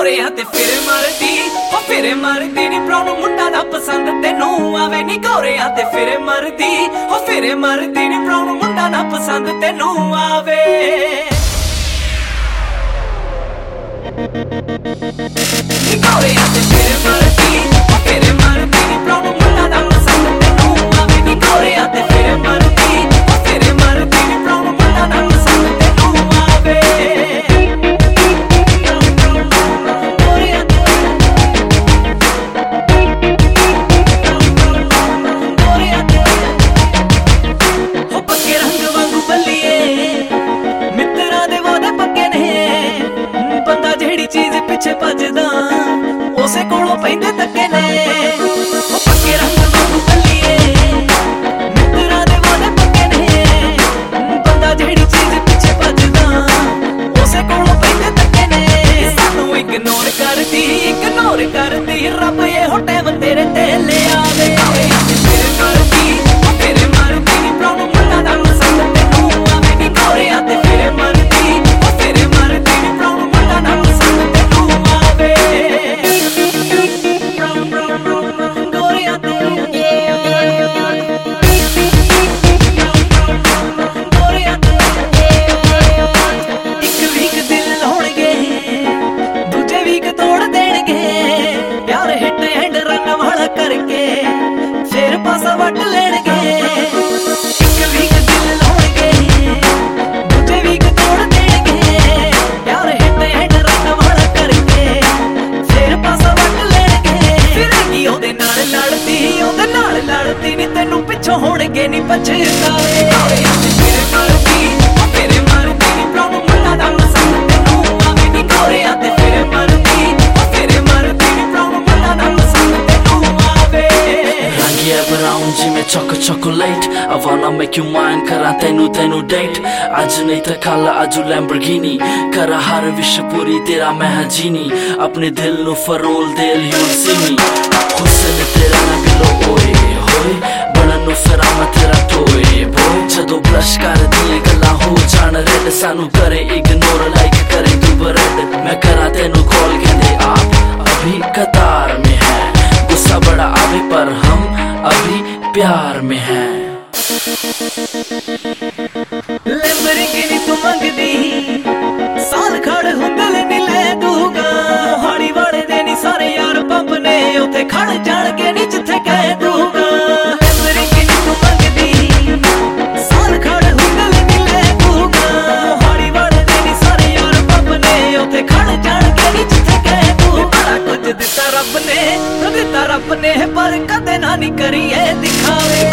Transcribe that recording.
ਗੋਰਿਆਂ ਤੇ ਫਿਰੇ ਮਰਦੀ ਨੀ ਪ੍ਰੋਬਲਮ ਮੁੰਡਾ ਨਾ ਪਸੰਦ ਤੈਨੂੰ ਆਵੇ ਨੀ ਗੋਰਿਆਂ ਤੇ ਫਿਰੇ ਮਰਦੀ ਨੀ ਪ੍ਰੋਬਲਮ ਮੁੰਡਾ ਨਾ ਪਸੰਦ ਤੈਨੂੰ ਆਵੇ ਨੀ ਗੋਰਿਆਂ ਤੇ ਫਿਰੇ ਮਰਦੀ ਨੀ ਪ੍ਰੋਬਲਮ ਮੁੰਡਾ ਨਾ ਪਸੰਦ ਤੈਨੂੰ ਆਵੇ ਨੀ ਗੋਰਿਆਂ ਤੇ ਫਿਰੇ ਮਰਦੀ ਨੀ ਪ੍ਰੋਬਲਮ ਮੁੰਡਾ ਨਾ ਪਸੰਦ ਤੈਨੂੰ ਆਵੇ चीज पिछे भजदा उसे कोलों पैंदे धक्के ने पक्के रंग वांगू बल्लीए मित्तरां दे वादे पक्के ने बंदा जेहड़ी चीज पिछे भजदा उसे कोलों पैंदे धक्के ने सानू इग्नोर करदी रब इहो टाइम तेरे ते ले आवे फिरे मरदी नी प्रॉब्लम मुंडा दा पसंद तैनू आवे नी गौरियां ते फिरे मरदी नी प्रॉब्लम मुंडा दा पसंद तैनू आवे गौरियां ते एक वीक दिल लाउणगे दूजे वीक तोड़ देणगे प्यार हिट एंड रन वाला करके फिर पासा वट लेणगे एक वीक दिल लाउणगे दूजे वीक तोड़ देणगे प्यार हिट एंड रन वाला करके फिर पासा वट लेणगे फिरेगी ओदे नाल लड़दी नी तैनू पिछों होणगे नी पछतावे फिरे मरदी नी प्रॉब्लम मुंडा दा पसंद तैनू आवे नी गौरियां ते फिरे मरदी नी प्रॉब्लम मुंडा दा पसंद तैनू आवे रंगिया ब्राउन जिमें chocolate I wanna make you mine करा तेनू date आज नहीं तो कल आजू Lamborghini करा हर विश पूरी तेरा मैं जीनी अपने दिल नु फरोल दिल you'll see me हुस्न तेरा ना बिलो ओए होए बनन नु फिरा मैं तेरा टोए boy जदों ब्लश कर दिए गल्लां हो जान रेड सानू करे इग्नोर लाइक करे तू बरेड मैं करा तेनू कॉल कहंदे आप अभी कतार में है गुस्सा बड़ा आवे पर हम अभी प्यार में है लैम्बोर्गिनी तू मंगदी साल खड़ हुंदल नी ले दूगा हाड़ी वाले दे नी सारे यार पंप ने उथे खड़ जाणगे नी जिथे कह दूगा लैम्बोर्गिनी तू मंगदी साल खड़ हुंदल नी ले दूगा हाड़ी वाले दे नी सारे यार पंप ने उथे खड़ जाणगे नी जिथे कह दूगा बड़ा कुछ दिता रब ने पर कदे ना नी करिए दिखावे